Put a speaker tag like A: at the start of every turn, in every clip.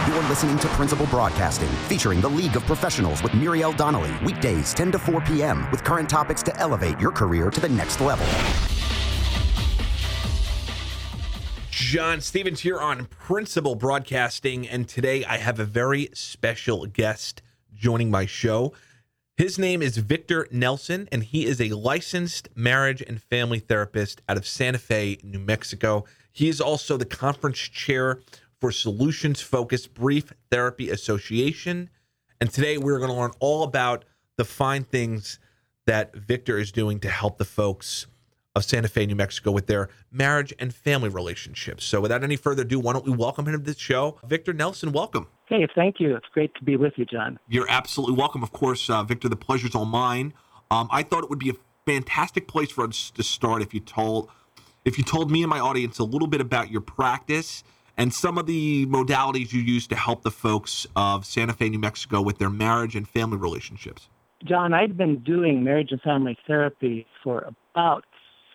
A: You're listening to Principal Broadcasting, featuring the League of Professionals with Muriel Donnelly, weekdays 10 to 4 p.m., with current topics to elevate your career to the next level.
B: John Stevens here on Principal Broadcasting, and today I have a very special guest joining my show. His name is Victor Nelson, and he is a licensed marriage and family therapist out of Santa Fe, New Mexico. He is also the conference chair for Solutions-Focused Brief Therapy Association. And today we're going to learn all about the fine things that Victor is doing to help the folks of Santa Fe, New Mexico with their marriage and family relationships. So without any further ado, why don't we welcome him to the show? Victor Nelson, welcome.
C: Hey, thank you. It's great to be with you, John.
B: You're absolutely welcome. Of course, Victor, the pleasure's all mine. I thought it would be a fantastic place for us to start if you told me and my audience a little bit about your practice and some of the modalities you use to help the folks of Santa Fe, New Mexico with their marriage and family relationships.
C: John, I've been doing marriage and family therapy for about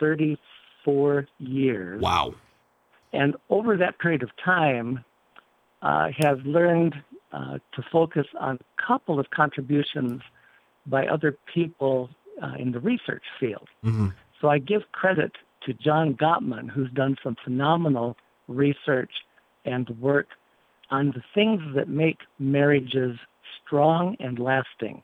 C: 34 years.
B: Wow.
C: And over that period of time, I have learned to focus on a couple of contributions by other people in the research field. Mm-hmm. So I give credit to John Gottman, who's done some phenomenal research and work on the things that make marriages strong and lasting.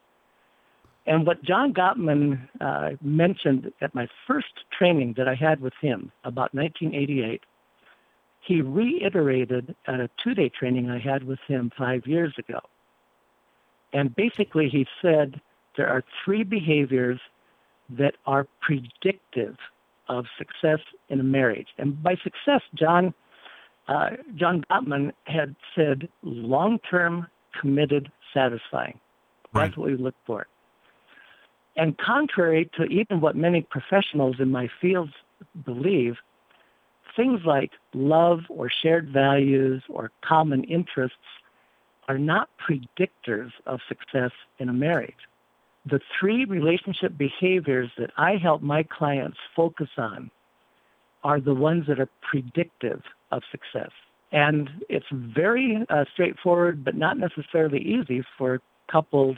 C: And what John Gottman mentioned at my first training that I had with him about 1988, he reiterated at a 2-day training I had with him 5 years ago. And basically he said there are 3 behaviors that are predictive of success in a marriage. And by success, John Gottman had said long-term, committed, satisfying. That's what we look for. And contrary to even what many professionals in my fields believe, things like love or shared values or common interests are not predictors of success in a marriage. The 3 relationship behaviors that I help my clients focus on are the ones that are predictive of success. And it's very straightforward, but not necessarily easy for couples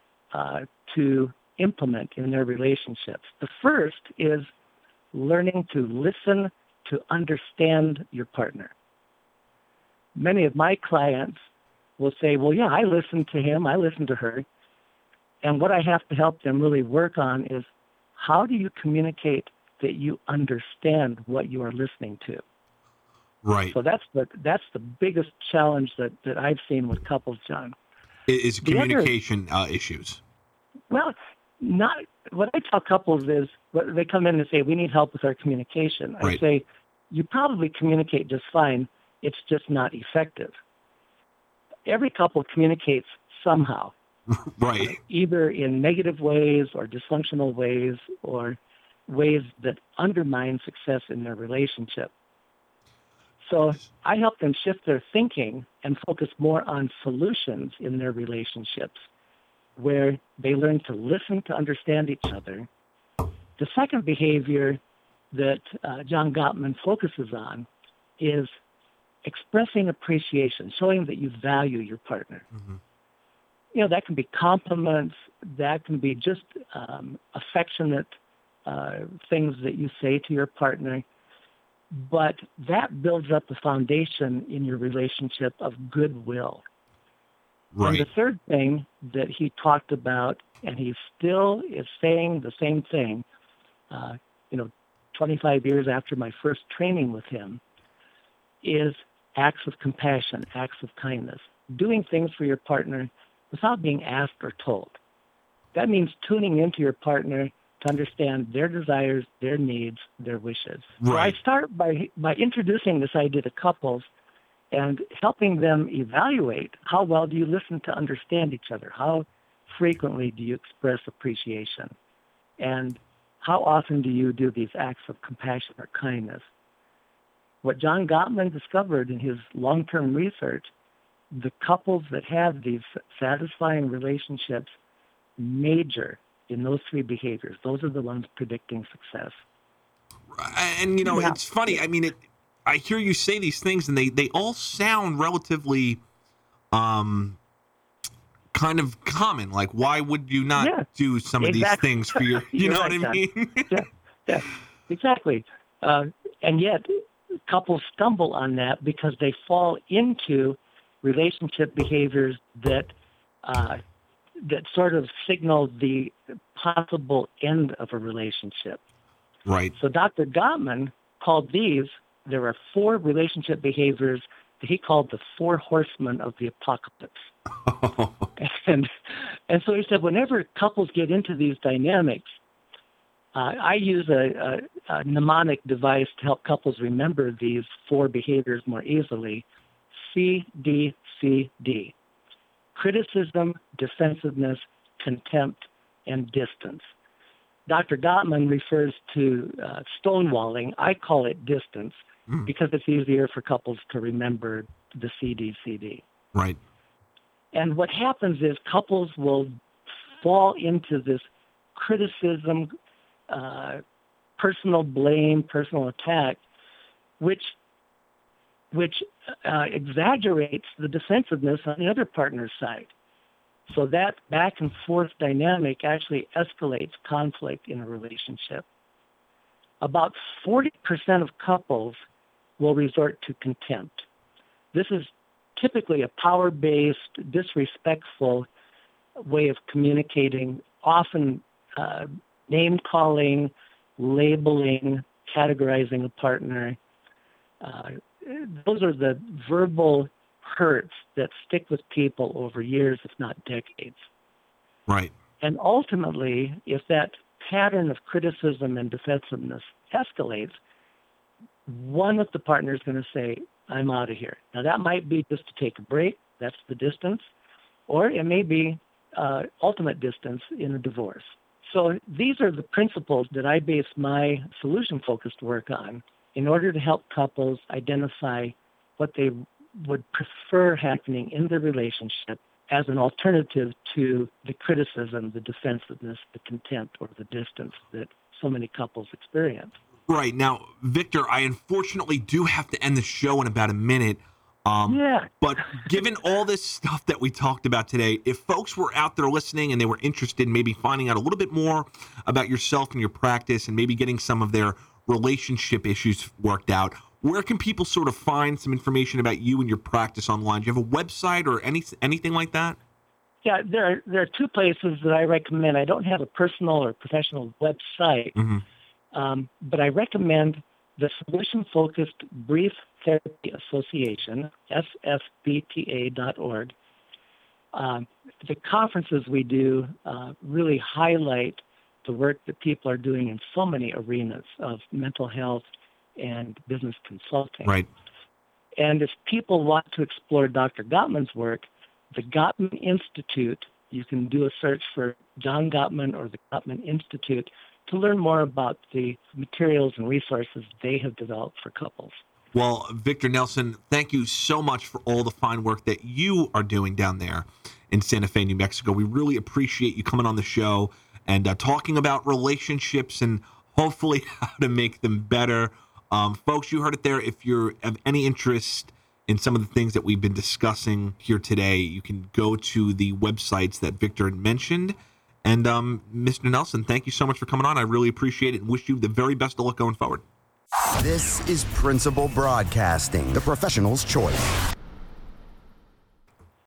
C: to implement in their relationships. The first is learning to listen to understand your partner. Many of my clients will say, well, yeah, I listen to him, I listen to her. And what I have to help them really work on is how do you communicate that you understand what you are listening to?
B: Right.
C: So that's the biggest challenge that I've seen with couples, John.
B: Is communication issues.
C: Well, not what I tell couples is they come in and say, we need help with our communication.
B: Right.
C: I say, you probably communicate just fine. It's just not effective. Every couple communicates somehow.
B: Right.
C: Either in negative ways or dysfunctional ways or ways that undermine success in their relationship. So I help them shift their thinking and focus more on solutions in their relationships, where they learn to listen to understand each other. The second behavior that John Gottman focuses on is expressing appreciation, showing that you value your partner. Mm-hmm. You know, that can be compliments, that can be just affectionate things that you say to your partner, but that builds up the foundation in your relationship of goodwill.
B: Right.
C: And the third thing that he talked about, and he still is saying the same thing, 25 years after my first training with him, is acts of compassion, acts of kindness, doing things for your partner without being asked or told. That means tuning into your partner to understand their desires, their needs, their wishes.
B: Right.
C: So I start by introducing this idea to couples and helping them evaluate how well do you listen to understand each other? How frequently do you express appreciation? And how often do you do these acts of compassion or kindness? What John Gottman discovered in his long-term research, the couples that have these satisfying relationships major in those 3 behaviors. Those are the ones predicting success.
B: And, it's funny. I mean, I hear you say these things, and they all sound relatively kind of common. Like, why would you not do some of these things for your, you know what I mean?
C: Yeah, exactly. And yet couples stumble on that because they fall into relationship behaviors that sort of signal the possible end of a relationship.
B: Right.
C: So Dr. Gottman called there are 4 relationship behaviors that he called the 4 horsemen of the apocalypse. And so he said, whenever couples get into these dynamics, I use a mnemonic device to help couples remember these 4 behaviors more easily. CDCD. Criticism, defensiveness, contempt, and distance. Dr. Gottman refers to stonewalling. I call it distance because it's easier for couples to remember the CDCD.
B: Right.
C: And what happens is couples will fall into this criticism, personal blame, personal attack, which exaggerates the defensiveness on the other partner's side. So that back and forth dynamic actually escalates conflict in a relationship. About 40% of couples will resort to contempt. This is typically a power-based, disrespectful way of communicating, often name-calling, labeling, categorizing a partner. Those are the verbal hurts that stick with people over years, if not decades.
B: Right.
C: And ultimately, if that pattern of criticism and defensiveness escalates, one of the partners is going to say, I'm out of here. Now, that might be just to take a break. That's the distance. Or it may be ultimate distance in a divorce. So these are the principles that I base my solution-focused work on in order to help couples identify what they would prefer happening in the relationship as an alternative to the criticism, the defensiveness, the contempt, or the distance that so many couples experience.
B: Right. Now, Victor, I unfortunately do have to end the show in about a minute. But given all this stuff that we talked about today, if folks were out there listening and they were interested in maybe finding out a little bit more about yourself and your practice and maybe getting some of their relationship issues worked out, where can people sort of find some information about you and your practice online? Do you have a website or anything like that?
C: Yeah, there are 2 places that I recommend. I don't have a personal or professional website, but I recommend the Solution Focused Brief Therapy Association, sfbta.org. The conferences we do really highlight the work that people are doing in so many arenas of mental health and business consulting.
B: Right.
C: And if people want to explore Dr. Gottman's work, the Gottman Institute, you can do a search for John Gottman or the Gottman Institute to learn more about the materials and resources they have developed for couples.
B: Well, Victor Nelson, thank you so much for all the fine work that you are doing down there in Santa Fe, New Mexico. We really appreciate you coming on the show and talking about relationships and hopefully how to make them better. Folks, you heard it there. If you have any interest in some of the things that we've been discussing here today, you can go to the websites that Victor had mentioned. And Mr. Nelson, thank you so much for coming on. I really appreciate it and wish you the very best of luck going forward.
A: This is Principal Broadcasting, the professional's choice.